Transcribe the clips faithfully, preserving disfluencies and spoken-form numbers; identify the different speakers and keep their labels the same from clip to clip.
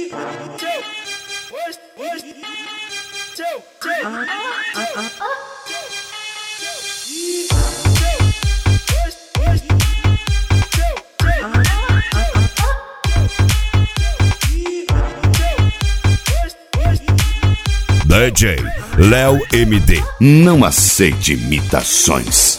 Speaker 1: D J Léo M D. Não aceite imitações.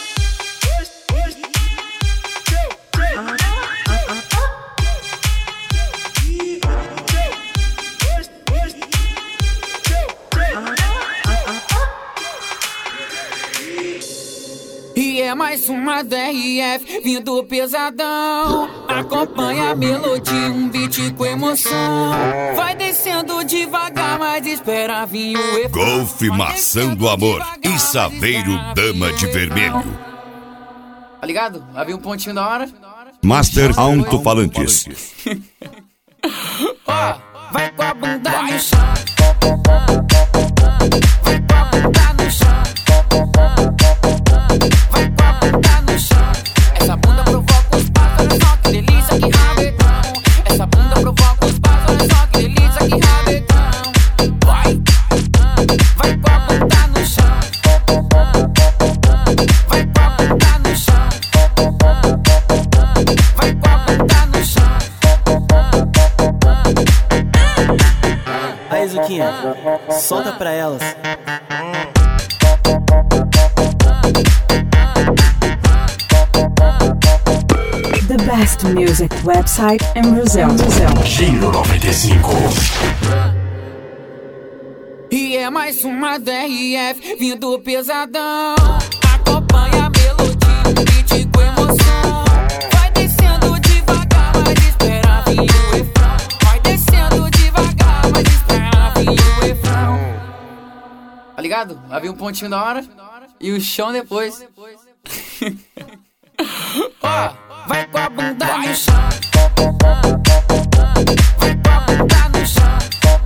Speaker 2: E é mais uma D R F vindo pesadão. Acompanha a melodia, um beat com emoção. Vai descendo devagar, mas espera vir o efeito.
Speaker 1: Golfe Maçã do Amor e Saveiro Dama de Vermelho.
Speaker 2: Tá ligado? Vai vir um pontinho da hora.
Speaker 1: Master Alto-Falantes.
Speaker 2: Ó, vai com a bunda no chão. Vai com a bunda no chão. Vai com a bunda no chão. Essa bunda provoca os passos, olha só que delícia, que rabetão. Essa bunda provoca os passos, olha só que delícia, que rabetão. Vai, vai com a bunda no chão. Vai com a bunda no chão. Vai com a bunda no chão.
Speaker 3: Aí, Zuquinha, solta pra elas.
Speaker 4: The best music website in Brazil.
Speaker 5: Giro noventa e cinco.
Speaker 2: E é mais uma D R F vindo pesadão. Acompanha a melodia, um beat com emoção. Vai descendo devagar, mas espera vir o refrão. Vai descendo devagar, mas espera vir o refrão. Tá ligado? Vai vir um pontinho da hora e o chão depois. Ó, vai com a bunda no chão. Vai com a bunda no chão.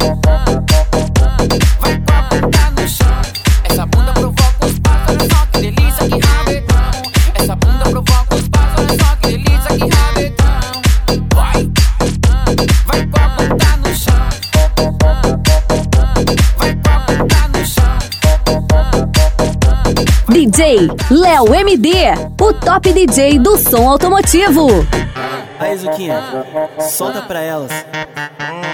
Speaker 2: Vai com a bunda no chão. Essa bunda provoca os passos, olha só que delícia, que rabetão. Essa bunda provoca os passos, olha só que delícia, que rabetão. Vai, vai com a bunda no chão. Vai com a bunda no chão.
Speaker 6: D J Léo M D, o top D J do som automotivo.
Speaker 3: Aí, Zuquinha, solta pra elas.